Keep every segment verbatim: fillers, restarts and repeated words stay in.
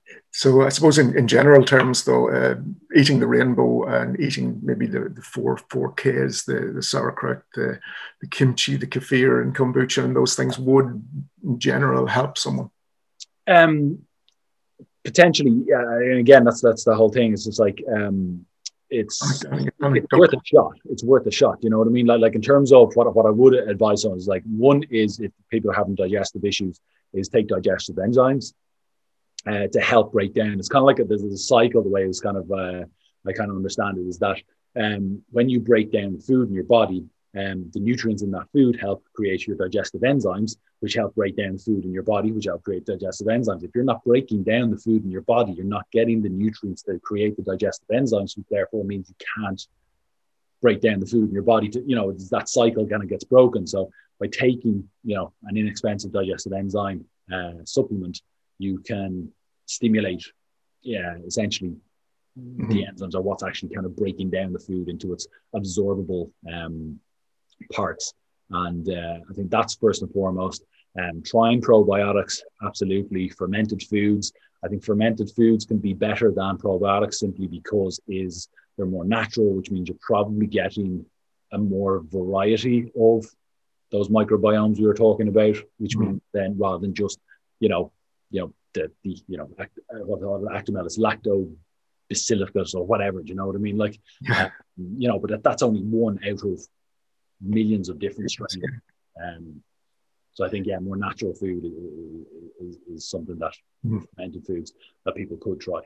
So I suppose in, in general terms, though, uh, eating the rainbow and eating maybe the, the four four Ks, the, the sauerkraut, the, the kimchi, the kefir and kombucha and those things would in general help someone. Um, potentially, uh, and again, that's that's the whole thing. It's just like um, it's it's worth a shot. It's worth a shot. You know what I mean? Like like in terms of what what I would advise on is like one is if people are having digestive issues, is take digestive enzymes uh, to help break down. It's kind of like a, there's a cycle. The way it's kind of uh, I kind of understand it is that um, when you break down food in your body, um, the nutrients in that food help create your digestive enzymes, which help break down food in your body, which help create digestive enzymes. If you're not breaking down the food in your body, you're not getting the nutrients that create the digestive enzymes, which therefore means you can't break down the food in your body. To, you know, that cycle kind of gets broken. So by taking, you know, an inexpensive digestive enzyme uh, supplement, you can stimulate, yeah, essentially mm-hmm. the enzymes are what's actually kind of breaking down the food into its absorbable um, parts. And uh, I think that's first and foremost. Um, trying probiotics, absolutely. Fermented foods. I think fermented foods can be better than probiotics simply because is they're more natural, which means you're probably getting a more variety of those microbiomes we were talking about, which mm-hmm. means then rather than just, you know, you know, the, the you know, act, what Actimel is lactobacillus or whatever, do you know what I mean? Like, yeah. uh, you know, but that, that's only one out of millions of different strains. Um, so I think, yeah, more natural food is, is, is something that mm-hmm. fermented foods that people could try.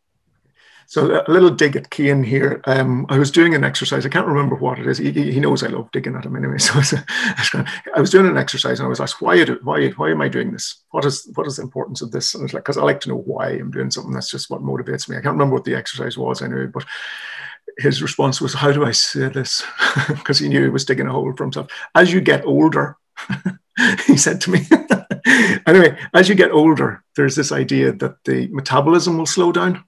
So a little dig at Cian here. Um, I was doing an exercise. I can't remember what it is. He, he knows I love digging at him anyway. So I was, I was doing an exercise and I was asked, why, why, why am I doing this? What is, what is the importance of this? And it's like, because I like to know why I'm doing something. That's just what motivates me. I can't remember what the exercise was anyway, but his response was, how do I say this? Because he knew he was digging a hole for himself. As you get older, he said to me, anyway, as you get older, there's this idea that the metabolism will slow down.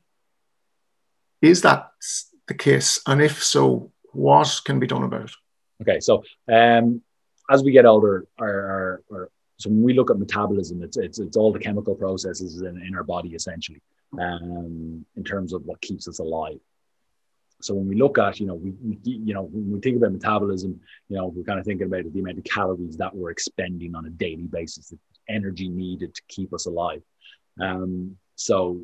Is that the case? And if so, what can be done about it? Okay, so um, as we get older, our, our, our, so when we look at metabolism, it's it's, it's all the chemical processes in, in our body, essentially, um, in terms of what keeps us alive. So when we look at, you know, we, we you know, when we think about metabolism, you know, we're kind of thinking about the amount of calories that we're expending on a daily basis, the energy needed to keep us alive. Um, so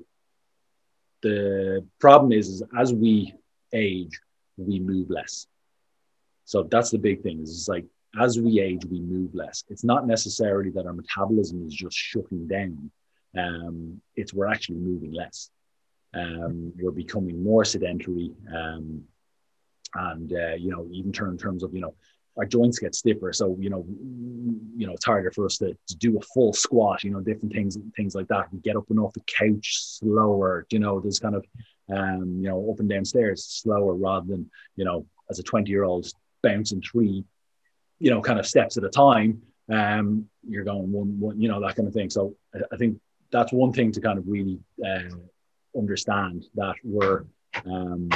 the problem is, is as we age, we move less. So that's the big thing. Is it's like as we age, we move less. It's not necessarily that our metabolism is just shutting down. Um, it's we're actually moving less. Um, we're becoming more sedentary, um, and uh, you know, even term, in terms of you know, our joints get stiffer. So you know, you know, it's harder for us to, to do a full squat. You know, different things, things like that. We get up and off the couch slower. You know, there's kind of, um, you know, up and down stairs slower rather than you know, as a twenty-year-old bouncing three, you know, kind of steps at a time. Um, you're going one, one, you know, that kind of thing. So I, I think that's one thing to kind of really. Uh, understand that we're um,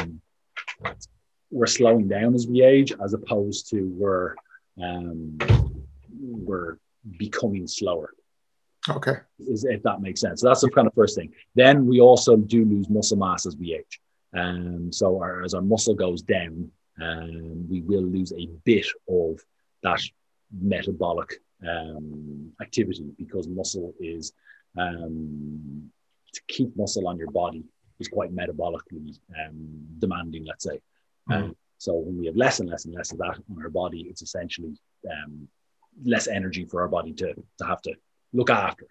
we're slowing down as we age, as opposed to we're um, we're becoming slower. Okay, is, if that makes sense. So that's the kind of first thing. Then we also do lose muscle mass as we age, and um, so our, as our muscle goes down, um, we will lose a bit of that metabolic um, activity because muscle is. Um, to keep muscle on your body is quite metabolically um, demanding, let's say. Mm-hmm. Um, so when we have less and less and less of that on our body, it's essentially um, less energy for our body to, to have to look after.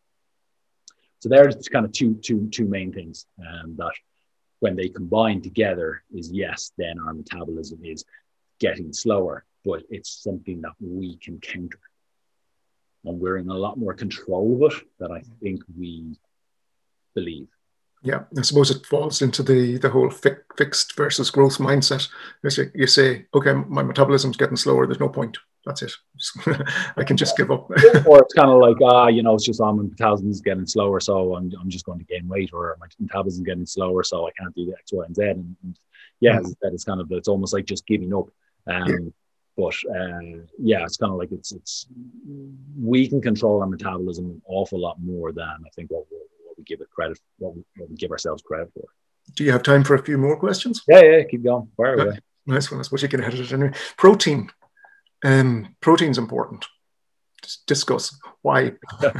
So there's kind of two, two, two main things um, that when they combine together is yes, then our metabolism is getting slower, but it's something that we can counter. And we're in a lot more control of it than I think we believe. Yeah, I suppose it falls into the the whole fi- fixed versus growth mindset. You say, okay, my metabolism's getting slower. There's no point. That's it. I can just give up. Or it's kind of like, ah, you know, it's just oh, my metabolism's getting slower, so I'm I'm just going to gain weight, or my metabolism's getting slower, so I can't do the X, Y, and Z. And, and yeah, mm-hmm. as it's kind of it's almost like just giving up. Um, yeah. But uh, yeah, it's kind of like it's it's we can control our metabolism an awful lot more than I think what we're, what we give it credit, what we, what we give ourselves credit for. Do you have time for a few more questions? Yeah, yeah, keep going. Fire away. Yeah, nice one. I suppose you can edit it anyway. Protein. Um, protein's important. Just discuss why.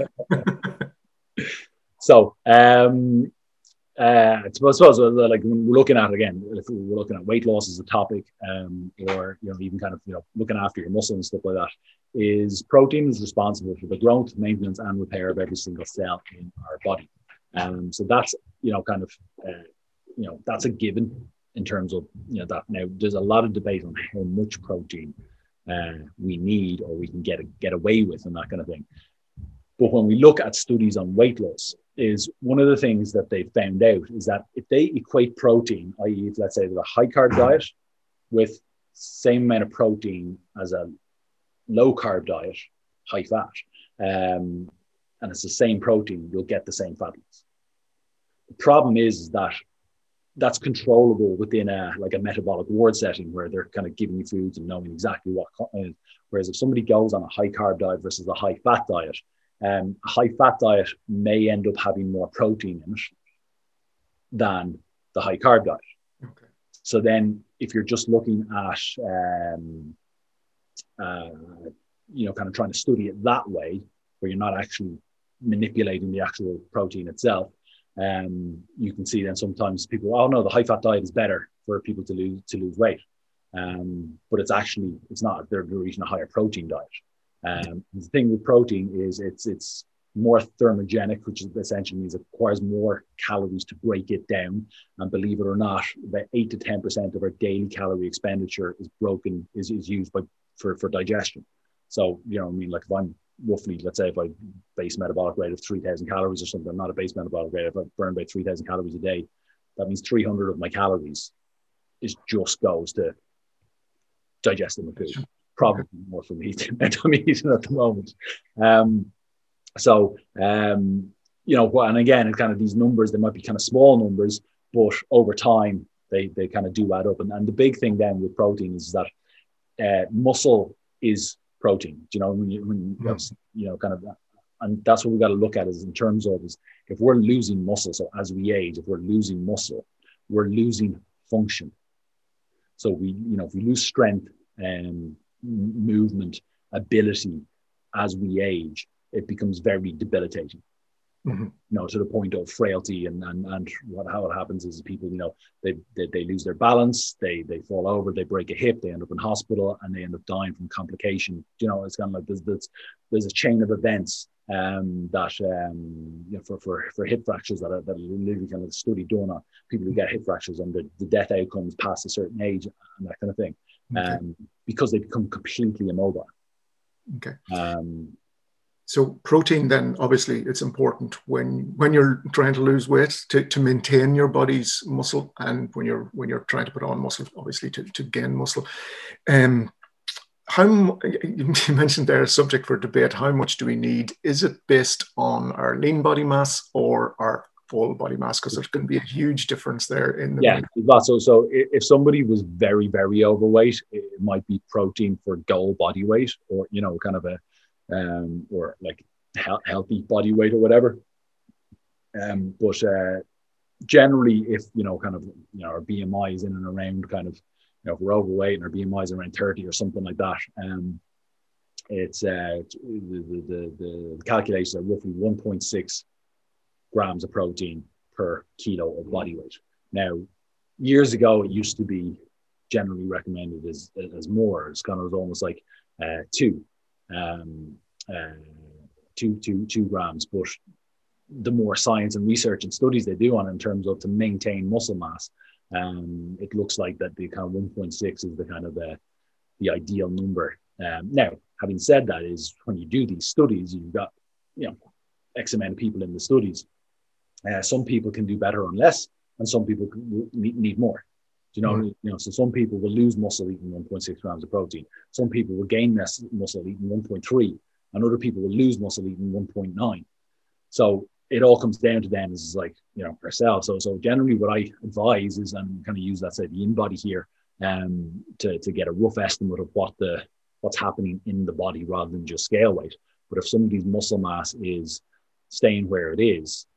So, um, uh, I suppose, like when we're looking at, again, if we're looking at weight loss as a topic, um, or, you know, even kind of, you know, looking after your muscle and stuff like that, is protein is responsible for the growth, maintenance, and repair of every single cell in our body. Um, so that's, you know, kind of, uh, you know, that's a given in terms of, you know, that. Now, there's a lot of debate on how much protein uh, we need or we can get, get away with and that kind of thing. But when we look at studies on weight loss, is one of the things that they found out is that if they equate protein, that is, let's say, a high carb diet with same amount of protein as a low carb diet, high fat, um, and it's the same protein, you'll get the same fat loss. The problem is, is that that's controllable within a like a metabolic ward setting where they're kind of giving you foods and knowing exactly what. Whereas if somebody goes on a high carb diet versus a high fat diet, Um, a high fat diet may end up having more protein in it than the high carb diet. Okay. So then if you're just looking at, um, uh, you know, kind of trying to study it that way, where you're not actually manipulating the actual protein itself, um, you can see then sometimes people, oh no, the high fat diet is better for people to lose, to lose weight. Um, but it's actually, it's not, they're, they're eating a higher protein diet. Um, the thing with protein is it's it's more thermogenic, which essentially means it requires more calories to break it down. And believe it or not, about eight to ten percent of our daily calorie expenditure is broken is, is used by for, for digestion. So, you know, I mean, like if I'm roughly, let's say if I base metabolic rate of three thousand calories or something, not a base metabolic rate, if I burn about three thousand calories a day, that means three hundred of my calories is just goes to digesting the food. Probably more for me than I'm eating at the moment. Um, so, um, you know, and again, it's kind of these numbers, they might be kind of small numbers, but over time, they they kind of do add up. And, and the big thing then with protein is that uh, muscle is protein. Do you know, when you, when you, mm. you know, kind of, and that's what we got to look at is in terms of is if we're losing muscle, so as we age, if we're losing muscle, we're losing function. So we, you know, if we lose strength and movement ability as we age, it becomes very debilitating. Mm-hmm. You know, to the point of frailty, and and and what how it happens is people, you know, they they, they lose their balance, they they fall over, they break a hip, they end up in hospital, and they end up dying from complication. You know, it's kind of like there's there's, there's a chain of events um, that um, you know, for for for hip fractures that are that are literally kind of study done on people who get hip fractures and the, the death outcomes past a certain age and that kind of thing. Okay. Um, because they become completely immobile. Okay. Um, so protein then, obviously, it's important when when you're trying to lose weight to, to maintain your body's muscle, and when you're when you're trying to put on muscle, obviously to, to gain muscle. Um, how you mentioned there a subject for debate. How much do we need? Is it based on our lean body mass or our full body mass? Because there's going to be a huge difference there in the yeah so so if somebody was very very overweight, it might be protein for goal body weight, or you know, kind of a um or like he- healthy body weight or whatever, um but uh generally if you know kind of you know our B M I is in and around kind of, you know, if we're overweight and our B M I is around thirty or something like that, um it's uh the the the, the calculations are roughly one point six grams of protein per kilo of body weight. Now, years ago, it used to be generally recommended as as more. It's kind of almost like uh, two, um, uh, two, two, two grams. But the more science and research and studies they do on it in terms of to maintain muscle mass, um, it looks like that the kind of one point six is the kind of the the ideal number. Um, now, having said that, is when you do these studies, you've got, you know, X amount of people in the studies. Uh, some people can do better on less, and some people need, need more. Do you know? Mm-hmm. You know, so some people will lose muscle eating one point six grams of protein. Some people will gain less muscle eating one point three, and other people will lose muscle eating one point nine. So it all comes down to them is like, you know, ourselves. So so generally, what I advise is, and kind of use that say the in-body here, um, to to get a rough estimate of what the what's happening in the body rather than just scale weight. But if somebody's muscle mass is staying where it is,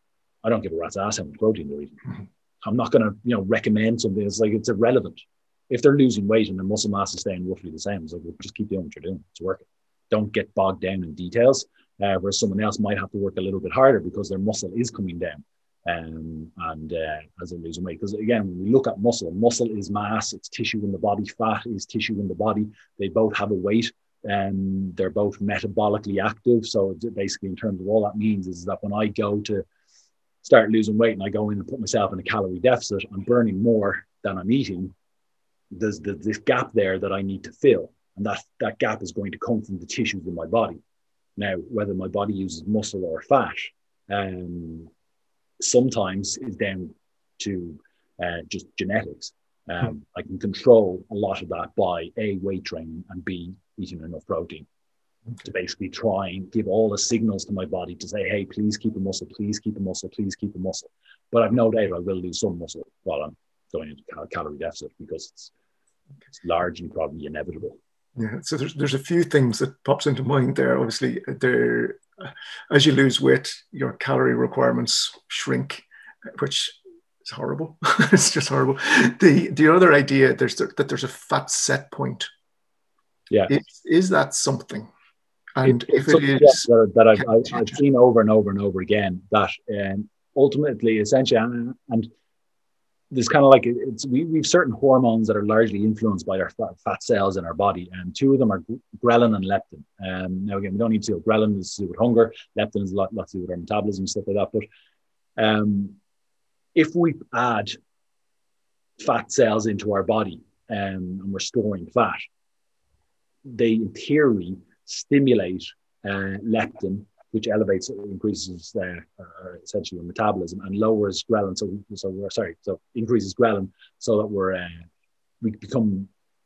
I don't give a rat's ass how much protein they're eating. Mm-hmm. I'm not going to, you know, recommend something. It's like, it's irrelevant. If they're losing weight and their muscle mass is staying roughly the same, it's like, well, just keep doing what you're doing. It's working. Don't get bogged down in details, uh, where someone else might have to work a little bit harder because their muscle is coming down. Um, and uh, as they're losing weight, because again, when we look at muscle, muscle is mass, it's tissue in the body, fat is tissue in the body. They both have a weight, and um, they're both metabolically active. So basically, in terms of all that means is that when I go to start losing weight and I go in and put myself in a calorie deficit, I'm burning more than I'm eating. There's, there's this gap there that I need to fill, and that that gap is going to come from the tissues in my body. Now, whether my body uses muscle or fat, um, sometimes is down to uh, just genetics. Um, hmm. I can control a lot of that by A, weight training, and B, eating enough protein okay. to basically try and give all the signals to my body to say, hey, please keep a muscle, please keep a muscle, please keep a muscle. But I've no doubt I will lose some muscle while I'm going into cal- calorie deficit because it's, it's largely probably inevitable. Yeah, so there's there's a few things that pops into mind there. Obviously, there as you lose weight, your calorie requirements shrink, which is horrible. It's just horrible. The the other idea there's that there's a fat set point. Yeah, is, is that something? And it, if it is, that, that I've, I've, I've seen over and over and over again that um, ultimately, essentially, and, and there's kind of like it's we we've certain hormones that are largely influenced by our fat, fat cells in our body, and two of them are ghrelin and leptin. Um, now again, we don't need to. Ghrelin is to do with hunger. Leptin is a lot, lot to do with our metabolism and stuff like that. But um, if we add fat cells into our body um, and we're storing fat, they in theory stimulate uh, leptin, which elevates, increases uh, uh, essentially your metabolism, and lowers ghrelin. So, so we're sorry, so increases ghrelin, so that we're uh, we become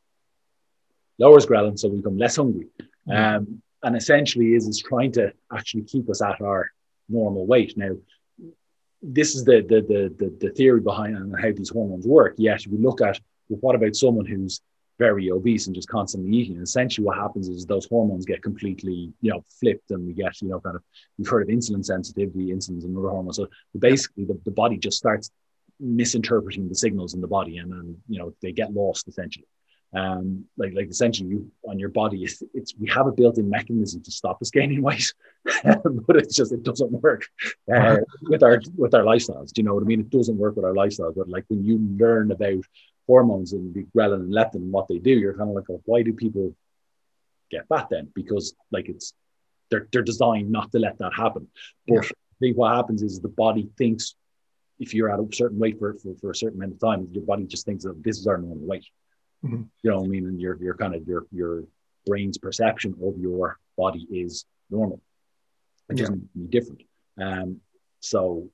lowers ghrelin, so we become less hungry. Mm-hmm. Um, and essentially, is is trying to actually keep us at our normal weight. Now, this is the the the the, the theory behind and how these hormones work. Yet, we look at well, what about someone who's very obese and just constantly eating? And essentially what happens is those hormones get completely, you know, flipped, and we get, you know, kind of, you've heard of insulin sensitivity, insulin is another hormone. So basically the, the body just starts misinterpreting the signals in the body, and then, you know, they get lost essentially. Um, like, like essentially you on your body, it's, it's, we have a built-in mechanism to stop us gaining weight, but it's just, it doesn't work uh, with our, with our lifestyles. Do you know what I mean? It doesn't work with our lifestyles, but like when you learn about hormones and the ghrelin and leptin and what they do, you're kind of like, oh, why do people get fat then? Because like it's they're they're designed not to let that happen. But yeah. I think what happens is the body thinks if you're at a certain weight for, for, for a certain amount of time, your body just thinks that this is our normal weight. Mm-hmm. You know what I mean? And your your kind of your your brain's perception of your body is normal. It doesn't yeah. be different. Um so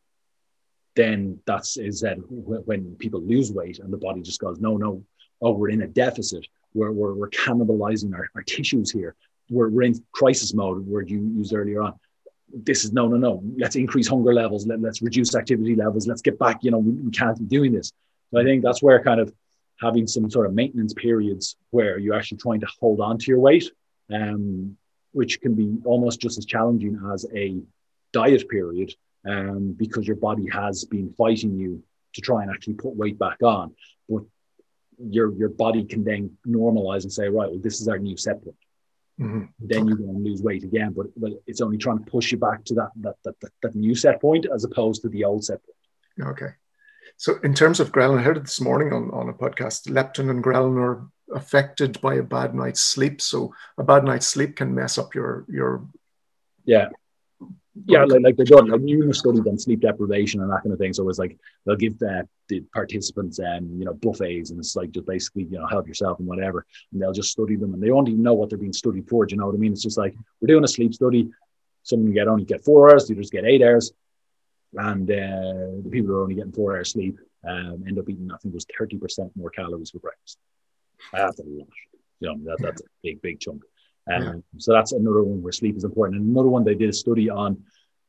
then that's is that when people lose weight and the body just goes, no, no, oh, we're in a deficit. We're, we're, we're cannibalizing our, our tissues here. We're, we're in crisis mode, word you used earlier on. This is no, no, no. Let's increase hunger levels. Let, let's reduce activity levels. Let's get back. You know, we, we can't be doing this. So I think that's where kind of having some sort of maintenance periods where you're actually trying to hold on to your weight, um, which can be almost just as challenging as a diet period. Um, because your body has been fighting you to try and actually put weight back on, but your your body can then normalize and say, right, well, this is our new set point. Mm-hmm. Then you're going to lose weight again, but but it's only trying to push you back to that that that, that, that new set point as opposed to the old set point. Okay. So in terms of ghrelin, I heard it this morning on, on a podcast, leptin and ghrelin are affected by a bad night's sleep. So a bad night's sleep can mess up your your yeah. Yeah, like, like they've done like numerous studies on sleep deprivation and that kind of thing. So it's like they'll give uh, the participants um, you know, buffets, and it's like just basically, you know, help yourself and whatever. And they'll just study them, and they don't even know what they're being studied for. Do you know what I mean? It's just like, we're doing a sleep study. Some get only get four hours, the others get eight hours. And uh, the people who are only getting four hours sleep um, end up eating, I think it was thirty percent more calories for breakfast. That's a lot. You know, that, that's a big, big chunk. Um, yeah. So that's another one where sleep is important. And another one, they did a study on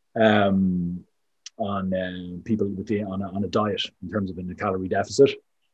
um, on uh, people with the, on, a, on a diet in terms of in a calorie deficit.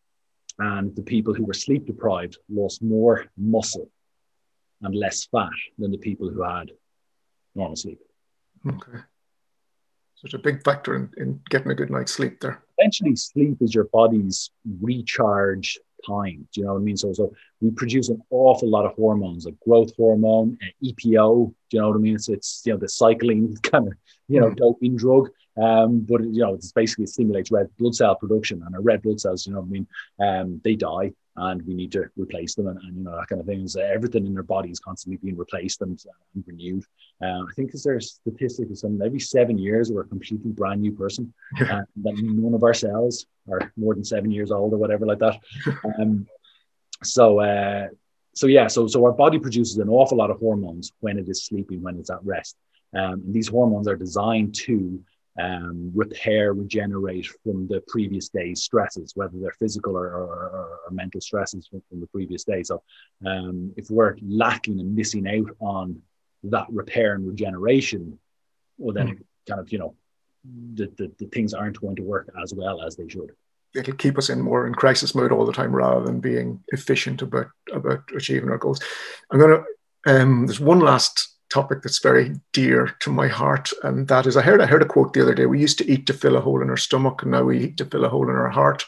And the people who were sleep deprived lost more muscle and less fat than the people who had normal sleep. Okay. So it's a big factor in, in getting a good night's sleep there. Essentially, sleep is your body's recharge time. Do you know what I mean? So, so we produce an awful lot of hormones, like growth hormone, uh, E P O. Do you know what I mean? It's, it's you know, the cycling kind of, you know, mm. doping drug. Um, but, you know, it's basically stimulates red blood cell production, and our red blood cells, you know what I mean? Um, they die, and we need to replace them, and, and you know, that kind of thing. So everything in their body is constantly being replaced and, and renewed. Uh, I think is there a statistic of some every seven years we're a completely brand new person. Uh, that none of our cells are more than seven years old or whatever like that. Um, so, uh, so yeah, so so our body produces an awful lot of hormones when it is sleeping, when it's at rest. Um, and these hormones are designed to um, repair, regenerate from the previous day's stresses, whether they're physical or, or, or, or mental stresses from, from the previous day. So um, if we're lacking and missing out on that repair and regeneration, well, then mm. it kind of, you know, the, the, the things aren't going to work as well as they should. It'll keep us in more in crisis mode all the time rather than being efficient about, about achieving our goals. I'm going to, um, there's one last topic that's very dear to my heart, and that is, I heard I heard a quote the other day. We used to eat to fill a hole in our stomach, and now we eat to fill a hole in our heart.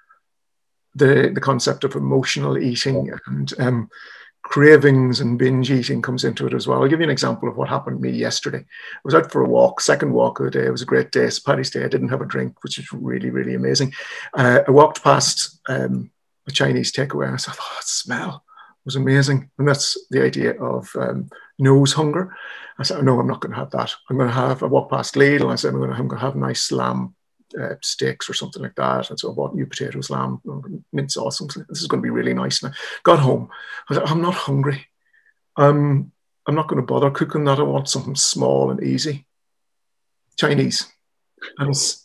The the concept of emotional eating yeah. and um, cravings and binge eating comes into it as well. I'll give you an example of what happened to me yesterday. I was out for a walk, second walk of the day. It was a great day. It's Paddy's Day. I didn't have a drink, which is really, really amazing. Uh, I walked past um, a Chinese takeaway, and I thought, oh, that smell was amazing. And that's the idea of um, nose hunger. I said, oh, no, I'm not going to have that. I'm going to have, I walked past Lidl, and I said, I'm going to, I'm going to have nice lamb uh, steaks or something like that. And so I bought new potatoes, lamb, mint sauce. And this is going to be really nice. And I got home. I said, I'm not hungry. Um, I'm not going to bother cooking that. I want something small and easy. Chinese. And it's,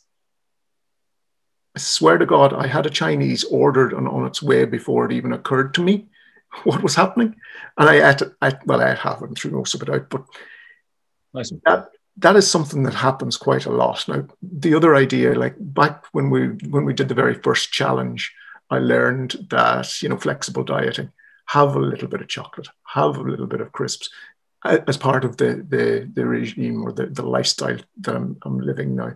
I swear to God, I had a Chinese ordered and on its way before it even occurred to me what was happening. And I ate, I, well, I haven't threw most of it out, but nice. that, that is something that happens quite a lot. Now, the other idea, like back when we, when we did the very first challenge, I learned that, you know, flexible dieting, have a little bit of chocolate, have a little bit of crisps as part of the, the, the regime or the, the lifestyle that I'm, I'm living now.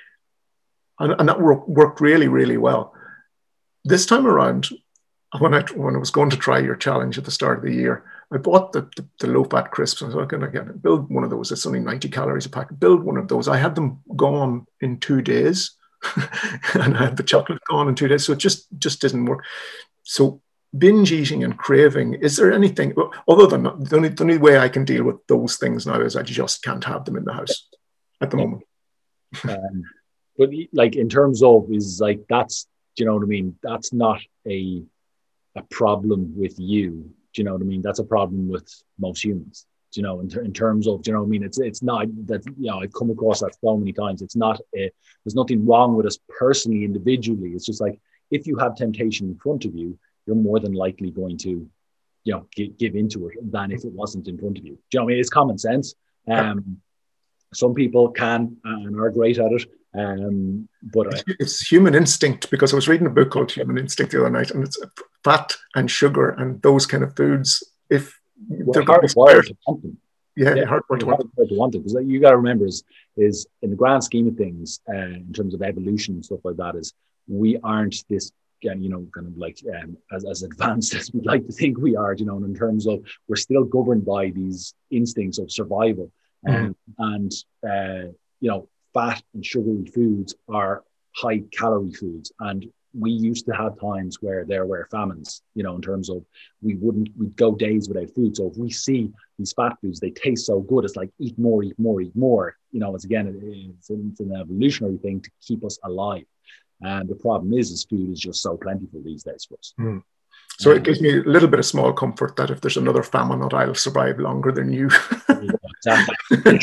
And, and that work, worked really, really well. This time around, When I when I was going to try your challenge at the start of the year, I bought the, the, the low-fat crisps. I was going to get build one of those. It's only ninety calories a pack. Build one of those. I had them gone in two days, and I had the chocolate gone in two days. So it just just didn't work. So binge eating and craving. Is there anything other than the only the only way I can deal with those things now is I just can't have them in the house at the moment. um, but like in terms of is like that's do you know what I mean? That's not a a problem with you. Do you know what I mean? That's a problem with most humans. Do you know, in, ter- in terms of, do you know what I mean? It's it's not that, you know, I've come across that so many times. It's not, a, there's nothing wrong with us personally, individually. It's just like, if you have temptation in front of you, you're more than likely going to, you know, give, give into it than if it wasn't in front of you. Do you know what I mean? It's common sense. Um, some people can and are great at it. Um, but I, it's human instinct, because I was reading a book called Human Instinct the other night, and it's fat and sugar and those kind of foods. If well, they're hardwired to want them, yeah, yeah hardwired to want them. To want them, because you got to remember is is in the grand scheme of things, uh, in terms of evolution and stuff like that, is we aren't this, you know, kind of like um, as as advanced as we'd like to think we are. You know, in terms of we're still governed by these instincts of survival, um, mm-hmm. and uh, you know. Fat and sugary foods are high calorie foods, and we used to have times where there were famines, you know, in terms of we wouldn't, we'd go days without food. So if we see these fat foods, they taste so good, it's like eat more, eat more, eat more. You know, it's again, it's, it's an evolutionary thing to keep us alive. And the problem is, is food is just so plentiful these days for us. Mm. So um, it gives me a little bit of small comfort that if there's another famine, I'll survive longer than you. Exactly.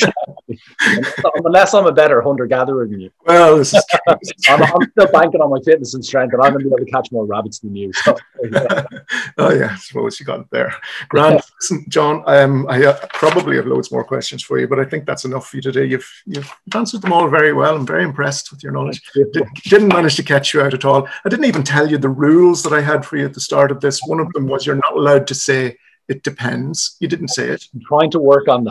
Unless I'm a better hunter-gatherer than you. Well, this is true. I'm, I'm still banking on my fitness and strength, and I'm going to be able to catch more rabbits than you. So, yeah. Oh, yeah, I suppose you got it there. Grand. Listen, John, um, I uh, probably have loads more questions for you, but I think that's enough for you today. You've, you've answered them all very well. I'm very impressed with your knowledge. Did, didn't manage to catch you out at all. I didn't even tell you the rules that I had for you at the start of this. One of them was you're not allowed to say it depends. You didn't say it. I'm trying to work on that.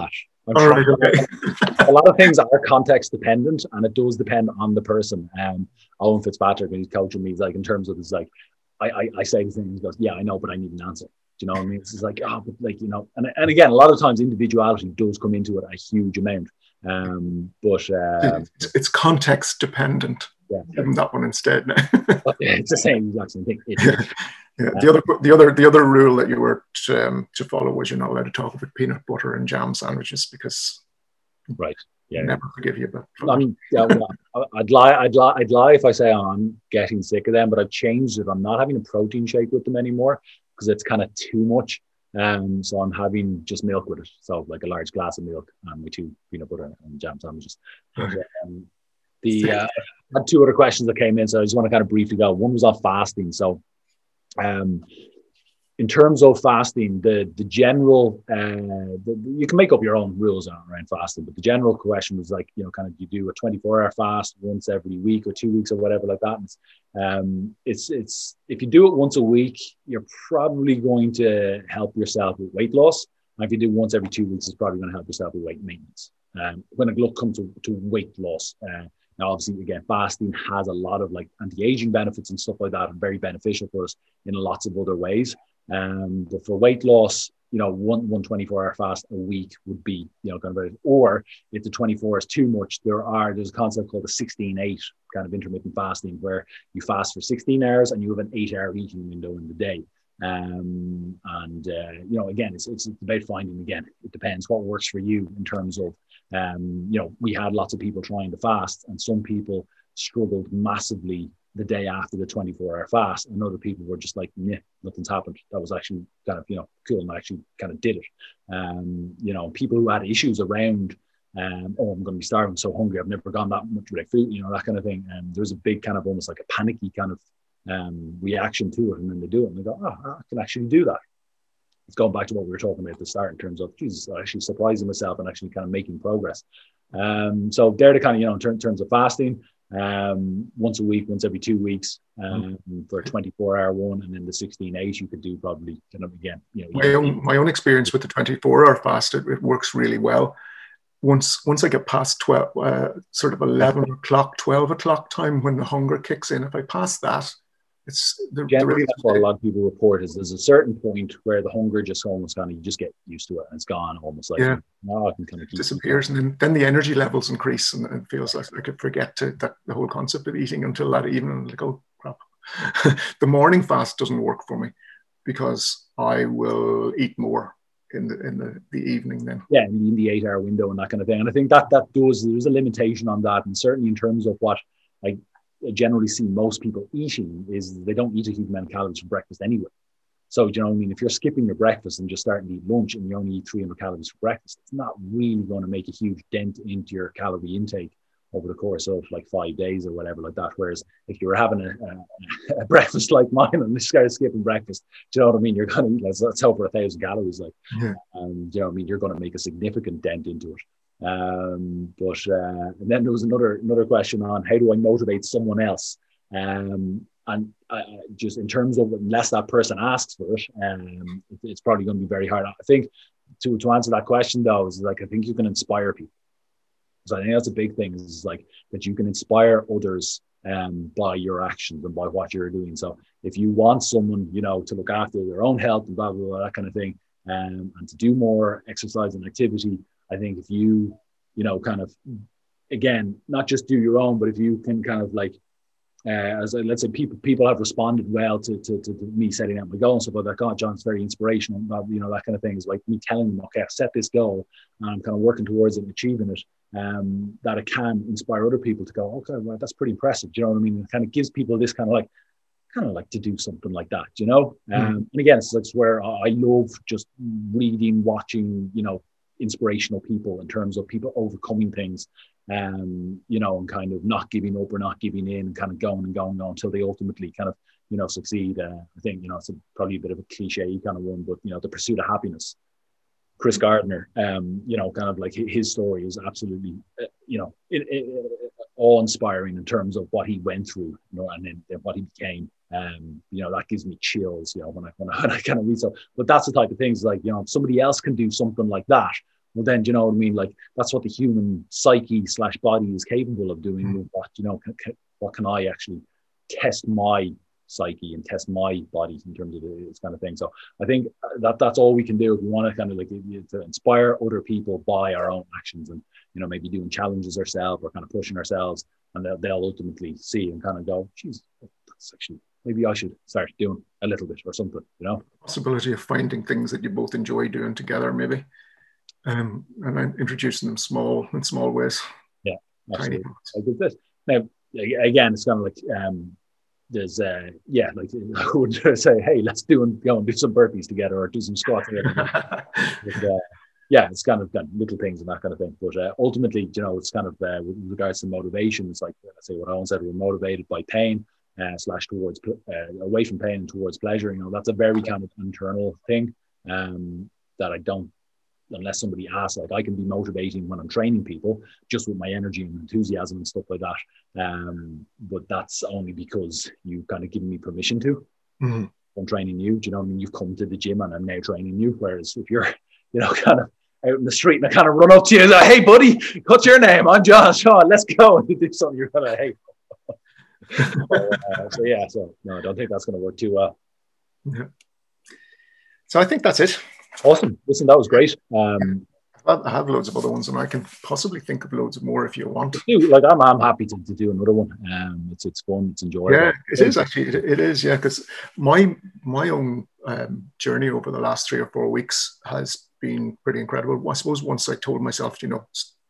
I'm All trying. right, okay. A lot of things are context dependent, and it does depend on the person. Um, Owen Fitzpatrick, when he's coaching me, he's like, in terms of, it's like, I, I, I say the thing, he goes, yeah, I know, but I need an answer. Do you know what I mean? It's just like, oh, but like, you know, and, and again, a lot of times individuality does come into it a huge amount. Um, but um, it's, it's context dependent. Yeah, give them that one instead. It's the same exact same thing. Yeah. Yeah. The other, the other, the other rule that you were to, um, to follow was you're not allowed to talk about peanut butter and jam sandwiches because, right, yeah, never yeah. forgive you. But I mean, yeah, well, I'd lie, I'd lie, I'd lie if I say oh, I'm getting sick of them, but I've changed it. I'm not having a protein shake with them anymore because it's kind of too much. Um, so I'm having just milk with it. So like a large glass of milk and my two peanut butter and jam sandwiches. But, um, the uh, I had two other questions that came in, so I just want to kind of briefly go. One was on fasting. So, um, in terms of fasting, the the general uh, the, you can make up your own rules around fasting, but the general question was like, you know, kind of you do a twenty-four hour fast once every week or two weeks or whatever like that. And it's, um, it's it's if you do it once a week, you're probably going to help yourself with weight loss. And if you do once every two weeks, it's probably going to help yourself with weight maintenance. Um, when it comes to, to weight loss. Uh, Now, obviously, again, fasting has a lot of like anti-aging benefits and stuff like that, and very beneficial for us in lots of other ways. Um, but for weight loss, you know, one one twenty-four hour fast a week would be, you know, kind of very, or if the twenty-four is too much, there are there's a concept called the sixteen eight kind of intermittent fasting, where you fast for sixteen hours and you have an eight hour eating window in the day. Um, and uh, you know, again, it's it's about finding, again, it depends what works for you in terms of. Um, you know, we had lots of people trying to fast, and some people struggled massively the day after the twenty-four hour fast, and other people were just like, yeah, nothing's happened. That was actually kind of, you know, cool, and I actually kind of did it. Um, you know, people who had issues around, um, oh, I'm going to be starving, I'm so hungry, I've never gone that much without food, you know, that kind of thing. And um, there was a big kind of almost like a panicky kind of um, reaction to it, and then they do it, and they go, oh, I can actually do that. It's going back to what we were talking about at the start in terms of, Jesus, actually surprising myself and actually kind of making progress. Um, so they're the kind of, you know, in, ter- in terms of fasting, um, once a week, once every two weeks, um, for a twenty-four hour one, and then the sixteen eight you could do probably kind of, again, you know. My own, my own experience with the twenty-four hour fast, it, it works really well. Once, once I get past twelve, uh, sort of eleven o'clock, twelve o'clock time when the hunger kicks in, if I pass that, it's the, generally the that's what a lot of people report is there's a certain point where the hunger just almost kind of, you just get used to it and it's gone, almost like, yeah, oh, I can kind of keep disappears, and then, then the energy levels increase, and it feels like I could forget to, that the whole concept of eating until that evening. Like, oh crap. The morning fast doesn't work for me because I will eat more in the in the, the evening then. Yeah, in the eight hour window and that kind of thing. And I think that that does, there's a limitation on that, and certainly in terms of what I I generally see most people eating is they don't eat a huge amount of calories for breakfast anyway. So, do you know what I mean? If you're skipping your breakfast and just starting to eat lunch and you only eat three hundred calories for breakfast, it's not really going to make a huge dent into your calorie intake over the course of like five days or whatever like that. Whereas if you were having a, a, a breakfast like mine and you started skipping breakfast, do you know what I mean? You're going to eat, let's, let's over a thousand calories. Like, yeah. And do you know what I mean? You're going to make a significant dent into it. Um, but uh, and then there was another another question on how do I motivate someone else, um, and uh, just in terms of unless that person asks for it, um, it, it's probably going to be very hard. I think to to answer that question though is like I think you can inspire people. So I think that's a big thing is like that you can inspire others um, by your actions and by what you're doing. So if you want someone, you know, to look after their own health and blah blah blah, that kind of thing, um, and to do more exercise and activity. I think if you, you know, kind of, again, not just do your own, but if you can kind of like, uh, as a, let's say people people have responded well to, to, to me setting out my goal and stuff like that. God, John's very inspirational, you know, that kind of thing is like me telling them, okay, I've set this goal and I'm kind of working towards it and achieving it, um, that it can inspire other people to go, okay, well, that's pretty impressive. Do you know what I mean? It kind of gives people this kind of like, kind of like to do something like that, you know? Um, mm. And again, it's, it's where I love just reading, watching, you know, inspirational people in terms of people overcoming things, um, you know, and kind of not giving up or not giving in and kind of going and going and going until they ultimately kind of, you know, succeed. Uh, I think, you know, it's a, probably a bit of a cliche kind of one, but, you know, the pursuit of happiness. Chris Gardner, um, you know, kind of like his story is absolutely, uh, you know, it, it, awe-inspiring in terms of what he went through, you know, and then, then what he became. Um, you know, that gives me chills, you know, when I, when I, when I kind of read so, but that's the type of things like, you know, if somebody else can do something like that, Well, then, do you know what I mean? Like, that's what the human psyche slash body is capable of doing. Mm. What, you know, can, can, what can I actually test my psyche and test my body in terms of this kind of thing? So I think that that's all we can do if we want to kind of like to inspire other people by our own actions, and, you know, maybe doing challenges ourselves or kind of pushing ourselves, and they'll, they'll ultimately see and kind of go, geez, that's actually, maybe I should start doing a little bit or something, you know? Possibility of finding things that you both enjoy doing together, maybe. Um, and then introducing them small in small ways. Yeah, absolutely. I did this. Now, again, it's kind of like um, there's uh, yeah, like I would say, hey, let's do and go and do some burpees together or do some squats together. but, uh, yeah, it's kind of kind of little things and that kind of thing. But uh, ultimately, you know, it's kind of uh, with regards to motivation. It's like I say what Owen said. We're motivated by pain uh, slash towards uh, away from pain and towards pleasure. You know, that's a very kind of internal thing um, that I don't. Unless somebody asks, like I can be motivating when I'm training people just with my energy and enthusiasm and stuff like that. Um, but that's only because you've kind of given me permission to. Mm-hmm. I'm training you. Do you know what I mean? You've come to the gym and I'm now training you. Whereas if you're, you know, kind of out in the street and I kind of run up to you and say, hey, buddy, what's your name? I'm John Shaw. Let's go. And you do something, you're kind of, hey. so, uh, so, yeah, so no, I don't think that's going to work too well. Yeah. So I think that's it. Awesome. Listen, that was great. Um, I have loads of other ones, and I can possibly think of loads of more if you want. Like I'm, I'm happy to, to do another one. Um, it's it's fun, it's enjoyable. Yeah, it is actually. It, it is, yeah. Because my my own um, journey over the last three or four weeks has been pretty incredible. I suppose once I told myself, you know,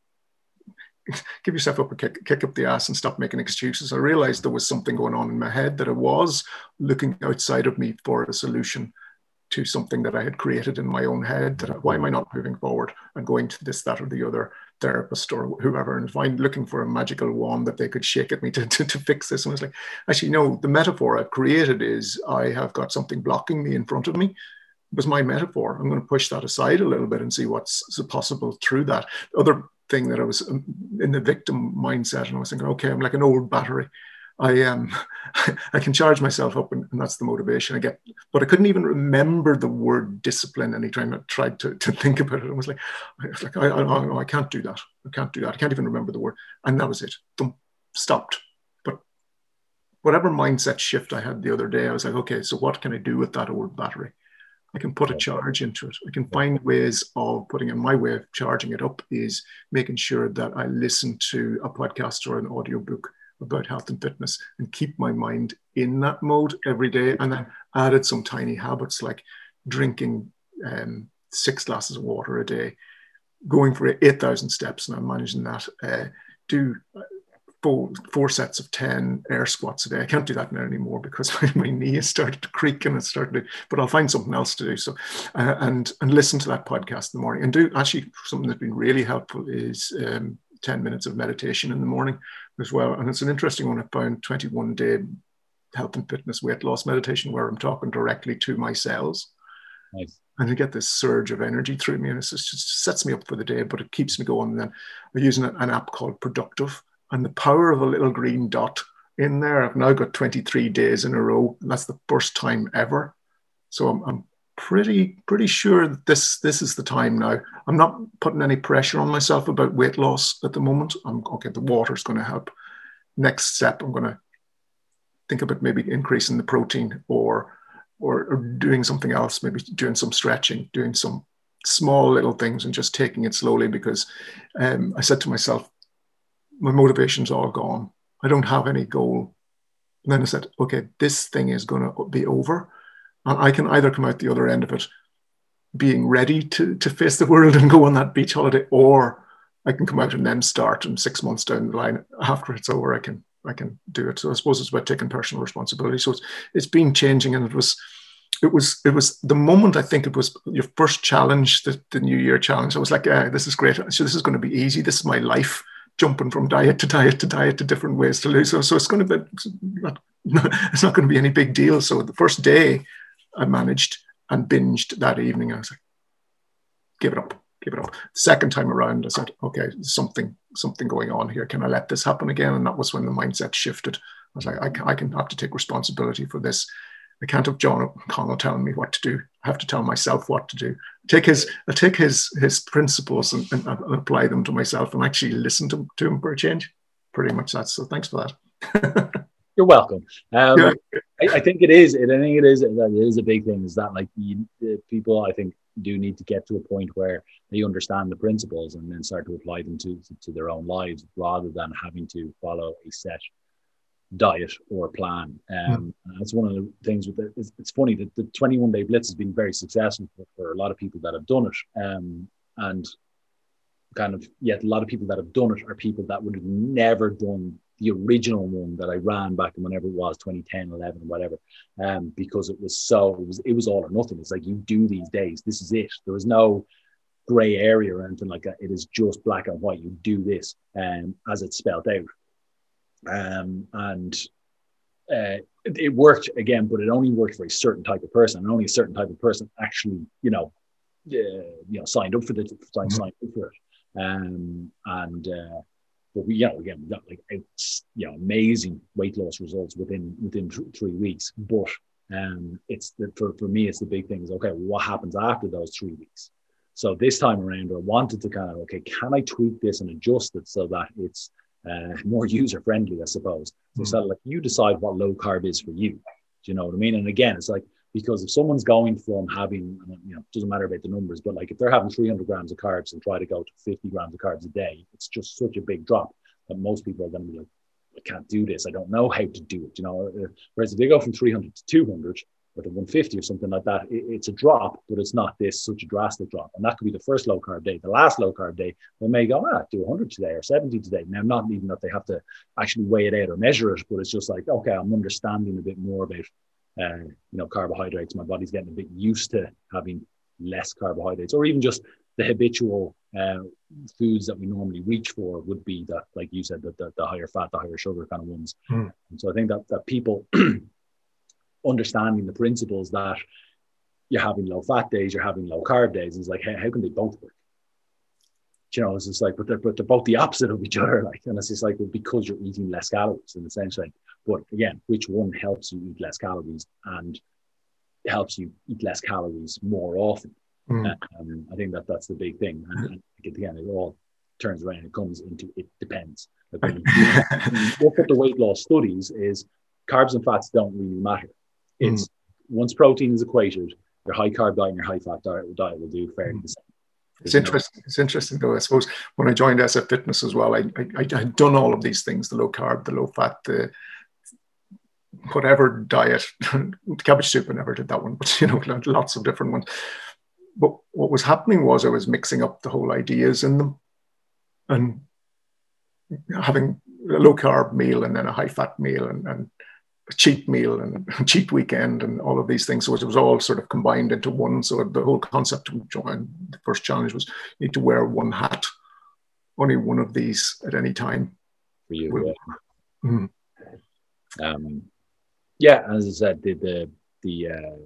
give yourself up a kick, kick up the ass, and stop making excuses, I realized there was something going on in my head, that I was looking outside of me for a solution to something that I had created in my own head. That I, why am I not moving forward and going to this, that, or the other therapist or whoever, and find looking for a magical wand that they could shake at me to, to, to fix this? And I was like, actually, no, the metaphor I've created is I have got something blocking me in front of me. It was my metaphor. I'm going to push that aside a little bit and see what's possible through that. The other thing that I was in the victim mindset, and I was thinking, okay, I'm like an old battery. I um, I can charge myself up, and, and that's the motivation I get. But I couldn't even remember the word discipline anytime I tried to, to think about it. I was like, I was like, I, I, I can't do that. I can't do that. I can't even remember the word. And that was it. Boom, stopped. But whatever mindset shift I had the other day, I was like, okay, so what can I do with that old battery? I can put a charge into it. I can find ways of putting in. My way of charging it up is making sure that I listen to a podcast or an audiobook about health and fitness and keep my mind in that mode every day. And then added some tiny habits like drinking um, six glasses of water a day, going for eight thousand steps, and I'm managing that. Uh, do four, four sets of ten air squats a day. I can't do that now anymore because my, my knee has started to creak and it's started to, but I'll find something else to do. So, uh, and, and listen to that podcast in the morning, and do actually something that's been really helpful is um, ten minutes of meditation in the morning as well. And it's an interesting one. I found twenty-one day health and fitness weight loss meditation where I'm talking directly to my cells. Nice. And I get this surge of energy through me, and it just sets me up for the day, but it keeps me going. And then I'm using an app called Productive, and the power of a little green dot in there. I've now got twenty-three days in a row, and that's the first time ever. So I'm, I'm pretty pretty sure that this this is the time now. I'm not putting any pressure on myself about weight loss at the moment. I'm okay, the water's going to help. Next step, I'm going to think about maybe increasing the protein, or, or or doing something else, maybe doing some stretching, doing some small little things and just taking it slowly, because um, I said to myself, my motivation's all gone. I don't have any goal. And then I said, okay, this thing is going to be over. And I can either come out the other end of it being ready to, to face the world and go on that beach holiday, or I can come out and then start, and six months down the line after it's over, I can I can do it. So I suppose it's about taking personal responsibility. So it's, it's been changing, and it was it was it was the moment, I think it was your first challenge, the, the New Year challenge. I was like, yeah, this is great. So this is going to be easy. This is my life, jumping from diet to diet to diet to different ways to lose. So, so it's going to be not, it's not going to be any big deal. So the first day I managed and binged that evening. I was like, give it up, give it up. The second time around, I said, okay, something, something going on here. Can I let this happen again? And that was when the mindset shifted. I was like, I can, I can have to take responsibility for this. I can't have John O'Connell telling me what to do. I have to tell myself what to do. Take his, I take his his principles and, and, and apply them to myself, and actually listen to, to him for a change. Pretty much that. So thanks for that. You're welcome. Um, yeah. I, I think it is. I think it is. That it is a big thing. Is that like you, people? I think do need to get to a point where they understand the principles and then start to apply them to to, to their own lives, rather than having to follow a set diet or plan. Um, mm. That's one of the things with the, it's, it's funny that the twenty-one day blitz has been very successful for, for a lot of people that have done it. Um, and kind of, yet a lot of people that have done it are people that would have never done the original one that I ran back in whenever it was twenty ten, eleven, whatever. Um, because it was so, it was, it was all or nothing. It's like, you do these days, this is it. There was no gray area or anything like that. It is just black and white. You do this um, as it's spelled out. Um, and uh, it, it worked again, but it only worked for a certain type of person, and only a certain type of person actually, you know, uh, you know, signed up for the signed, signed up for it. Um, and uh, but we, you know, again, we got like it's you know amazing weight loss results within within th- three weeks. But um, it's the, for for me, it's the big thing is okay, what happens after those three weeks? So this time around, I wanted to kind of okay, can I tweak this and adjust it so that it's Uh, more user friendly, I suppose. So, mm. so like you decide what low carb is for you. Do you know what I mean? And again, it's like, because if someone's going from having, you know, it doesn't matter about the numbers, but like if they're having three hundred grams of carbs and try to go to fifty grams of carbs a day, it's just such a big drop that most people are going to be like, I can't do this. I don't know how to do it. You know, whereas if they go from three hundred to two hundred or to one fifty or something like that, it, it's a drop, but it's not this such a drastic drop. And that could be the first low carb day. The last low carb day, they may go, ah, do one hundred today or seventy today. Now, not even that they have to actually weigh it out or measure it, but it's just like, okay, I'm understanding a bit more about, uh, you know, carbohydrates. My body's getting a bit used to having less carbohydrates, or even just the habitual uh, foods that we normally reach for would be that, like you said, that the, the higher fat, the higher sugar kind of ones. Mm. And so I think that that people understanding the principles that you're having low fat days, you're having low carb days, is like, hey, how can they both work? You know, it's just like, but they're, but they're both the opposite of each other. Like, and it's just like, well, because you're eating less calories in a sense, like, but again, which one helps you eat less calories and helps you eat less calories more often? Mm. Um, I think that that's the big thing. And, and again, it all turns around. It comes into, it depends. Like when you, when you look at the weight loss studies, is carbs and fats don't really matter. It's mm. once protein is equated, your high carb diet and your high fat diet, diet will do fairly the same. It's interesting. It's interesting though. I suppose when I joined S F Fitness as well, I, I I had done all of these things: the low carb, the low fat, the whatever diet. Cabbage soup, I never did that one, but you know, lots of different ones. But what was happening was I was mixing up the whole ideas in them, and having a low carb meal and then a high fat meal and, and a cheat meal and a cheat weekend and all of these things. So it was all sort of combined into one. So the whole concept of join, the first challenge was you need to wear one hat, only one of these at any time. For you, yeah. Mm. Um, yeah, as I said, the the the, uh,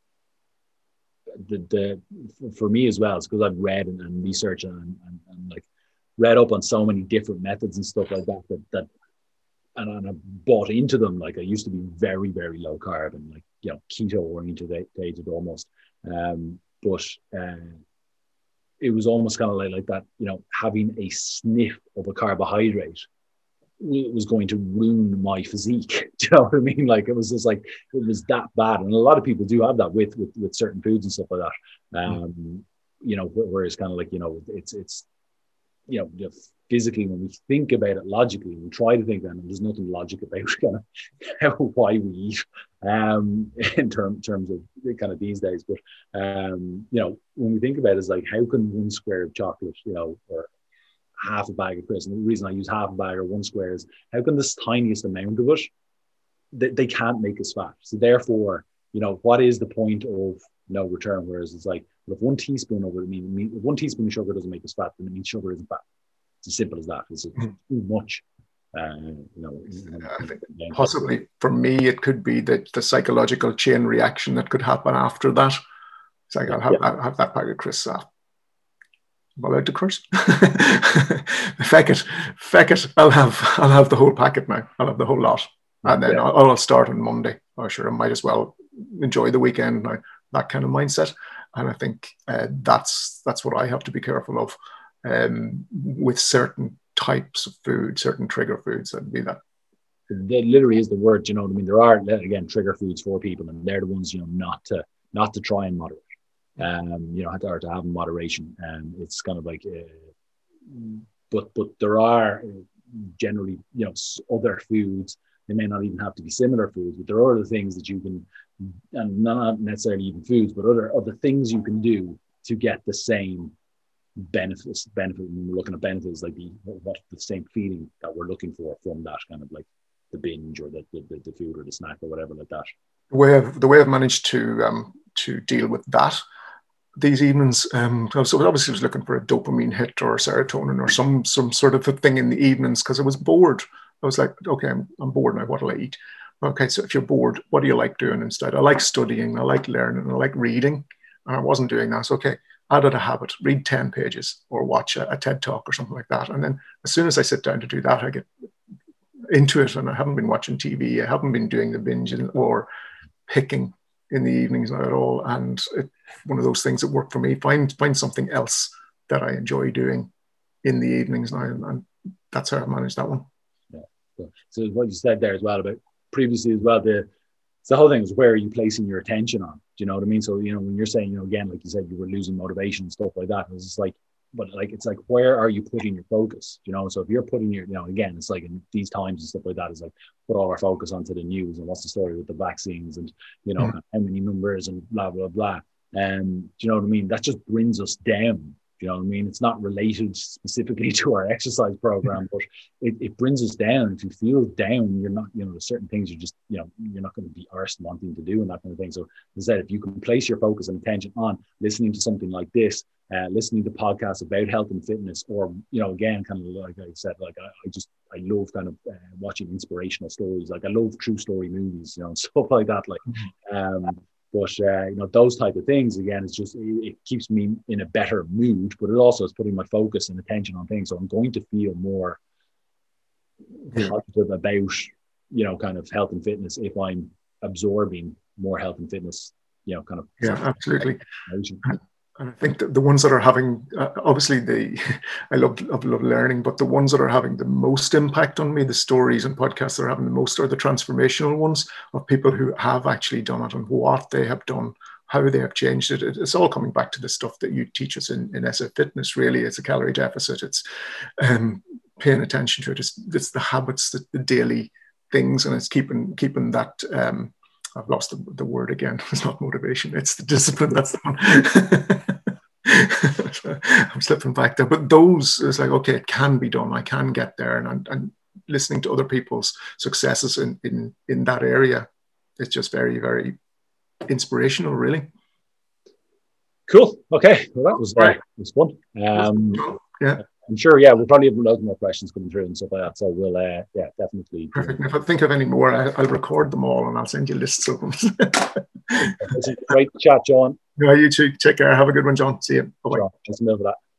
the, the for me as well, it's because I've read and, and researched and, and, and like read up on so many different methods and stuff like that that that. And, and I bought into them. Like I used to be very, very low carb and like, you know, keto oriented almost. Um, but uh, it was almost kind of like, like that, you know, having a sniff of a carbohydrate was going to ruin my physique. Do you know what I mean? Like it was just like, it was that bad. And a lot of people do have that with, with, with certain foods and stuff like that. Um, mm. You know, where it's kind of like, you know, it's, it's, you know, physically, when we think about it logically, we try to think that there's nothing logic about kind of how, why we eat um, in term, terms of kind of these days. But, um, you know, when we think about it, it's like, how can one square of chocolate, you know, or half a bag of crisps, and the reason I use half a bag or one square is, how can this tiniest amount of it, they, they can't make us fat. So therefore, you know, what is the point of no return? Whereas it's like, well, if one teaspoon of it, I mean, if one teaspoon of sugar doesn't make us fat, then it means sugar isn't fat. It's as simple as that. It's too much. Uh, you know, I think possibly for me, it could be that the psychological chain reaction that could happen after that. It's like, I'll have, yeah. I'll have that bag of crisps. I'm allowed to curse. Feck it, feck it. I'll have, I'll have the whole packet now. I'll have the whole lot, and then yeah. I'll, I'll start on Monday. Oh, sure, I might as well enjoy the weekend now. that kind of mindset. And I think uh, that's that's what I have to be careful of um, with certain types of food, certain trigger foods. That'd be that. That literally is the word. You know what I mean? There are, again, trigger foods for people, and they're the ones, you know, not to not to try and moderate. Um, you know, or to have in moderation. And um, it's kind of like, uh, but but there are generally, you know, other foods. They may not even have to be similar foods, but there are other things that you can, and not necessarily even foods, but other other things you can do to get the same benefits. Benefit when we're looking at benefits, like the what the same feeling that we're looking for from that kind of like the binge or the the, the food or the snack or whatever like that. The way I've, the way I've managed to um, to deal with that these evenings, um, so obviously I was looking for a dopamine hit or serotonin or some some sort of a thing in the evenings because I was bored. I was like, okay, I'm, I'm bored now. What will I eat? Okay, so if you're bored, what do you like doing instead? I like studying, I like learning, I like reading. And I wasn't doing that. So, okay, added a habit, read ten pages or watch a, a TED Talk or something like that. And then as soon as I sit down to do that, I get into it, and I haven't been watching T V. I haven't been doing the binging or picking in the evenings at all. And it, one of those things that work for me, find find something else that I enjoy doing in the evenings now. And, and that's how I manage that one. So what you said there as well about previously as well, the the whole thing is where are you placing your attention on? Do you know what I mean? So, you know, when you're saying, you know, again, like you said, you were losing motivation and stuff like that. It's just like, but like, it's like, where are you putting your focus? You know, so if you're putting your, you know, again, it's like in these times and stuff like that, it's like, put all our focus onto the news and what's the story with the vaccines and, you know, mm-hmm. how many numbers and blah, blah, blah. And do you know what I mean? That just brings us down. You know what I mean? It's not related specifically to our exercise program, but it, it brings us down. If you feel down, you're not, you know, there's certain things you just, you know, you're not going to be arsed wanting to do and that kind of thing. So as I said, if you can place your focus and attention on listening to something like this, uh, listening to podcasts about health and fitness, or, you know, again, kind of like I said, like I, I just, I love kind of uh, watching inspirational stories. Like I love true story movies, you know, and stuff like that. Like, um, But, uh, you know, those type of things, again, it's just, it, it keeps me in a better mood, but it also is putting my focus and attention on things. So I'm going to feel more positive about, you know, kind of health and fitness if I'm absorbing more health and fitness, you know, kind of. Yeah, absolutely. And I think that the ones that are having, uh, obviously, the I love, love love learning, but the ones that are having the most impact on me, the stories and podcasts that are having the most, are the transformational ones of people who have actually done it and what they have done, how they have changed it. It's all coming back to the stuff that you teach us in, in S F Fitness, really. It's a calorie deficit. It's um, paying attention to it. It's, it's the habits, the, the daily things, and it's keeping keeping that... Um, I've lost the, the word again. It's not motivation. It's the discipline. That's the one. I'm slipping back there. But those, it's like, okay, it can be done. I can get there. And, and, and listening to other people's successes in, in, in that area, it's just very, very inspirational, really. Cool. Okay. Well, that was, uh, that was fun. Um, yeah. I'm sure, yeah, we'll probably have loads more questions coming through and stuff like that. So we'll, uh, yeah, definitely. Perfect. If I think of any more, I, I'll record them all and I'll send you lists of them. It's a great chat, John. Yeah, you too. Take care. Have a good one, John. See you. Bye-bye. Thanks a million for that.